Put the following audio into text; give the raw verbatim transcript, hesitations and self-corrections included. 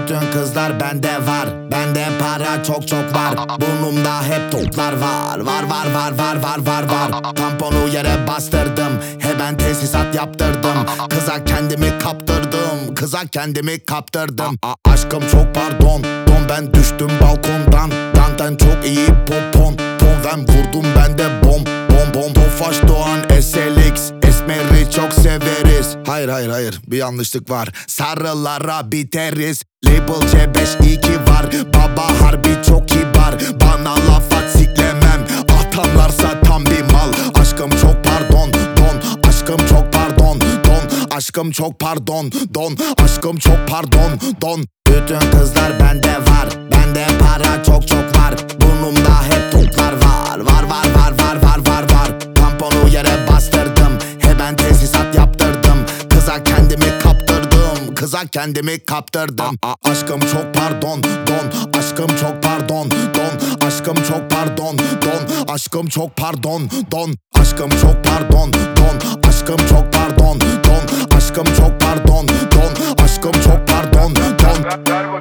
Bütün kızlar bende var, bende para çok çok var. Burnumda hep toplar var, var var var var var var var. Tamponu yere bastırdım, hemen tesisat yaptırdım. Kıza kendimi kaptırdım, kıza kendimi kaptırdım. A aşkım çok pardon, don ben düştüm balkondan. Dandan çok iyi popon, ton ben vurdum ben de bom bom bom. Tofaş Doğan S L X, esmeri çok severiz. Hayır hayır hayır, bir yanlışlık var. Sarılara biteriz. Label C beş iki var, baba harbi çok kibar. Bana laf at siklemem, atanlarsa tam bir mal. Aşkım çok pardon don, aşkım çok pardon don. Aşkım çok pardon don, aşkım çok pardon don. Bütün kızlar bende var, bende para çok çok var. Burnumda hep toplar var, var var var var var var var. Tamponu yere bastırdım, hemen tesisat yaptırdım. Kıza kendimi kaptırdım, kıza kendimi kaptırdım. A aşkım çok pardon don, aşkım çok pardon don. Aşkım çok pardon don, aşkım çok pardon don. Aşkım çok pardon don, aşkım çok pardon don. Aşkım çok pardon don, aşkım çok pardon don.